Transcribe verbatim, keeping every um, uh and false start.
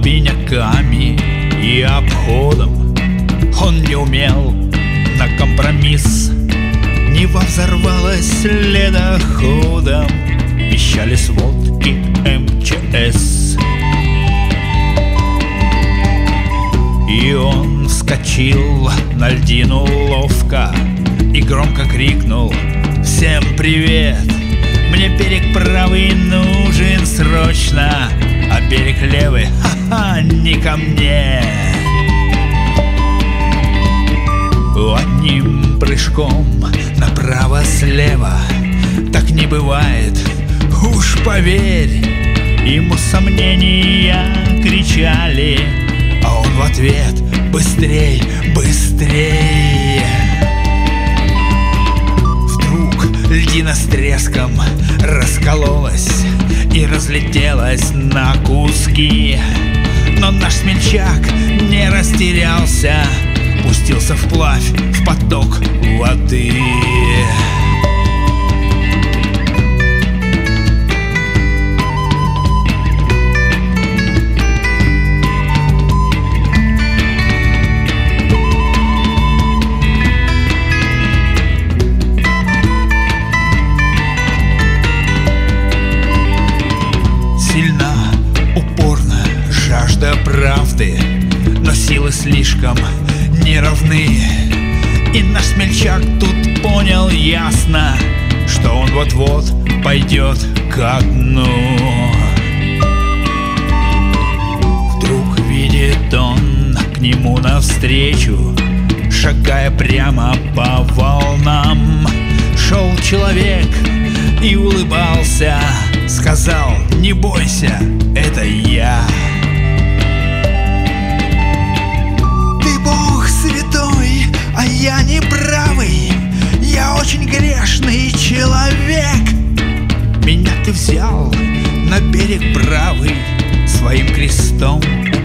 обиняками и обходом. Он не умел на компромисс. Нева взорвалась ледоходом, пищали сводки эм че эс. И он вскочил на льдину ловко и громко крикнул: «Всем привет! Мне берег правый нужен срочно, а берег левый, ха-ха, не ко мне!» Одним прыжком направо-слева так не бывает, уж поверь. Ему сомнения кричали, а он в ответ: «Быстрей, быстрей!» Вдруг льдина с треском раскололась и разлетелась на куски. Но наш смельчак не растерялся, пустился вплавь в поток воды. Сильна, упорна жажда правды, но силы слишком неравны. И наш смельчак тут понял ясно, что он вот-вот пойдет ко дну. Вдруг видит он к нему навстречу, шагая прямо по волнам, шел человек и улыбался, сказал: «Не бойся, это я». А я не правый, я очень грешный человек. Меня ты взял на берег правый, своим крестом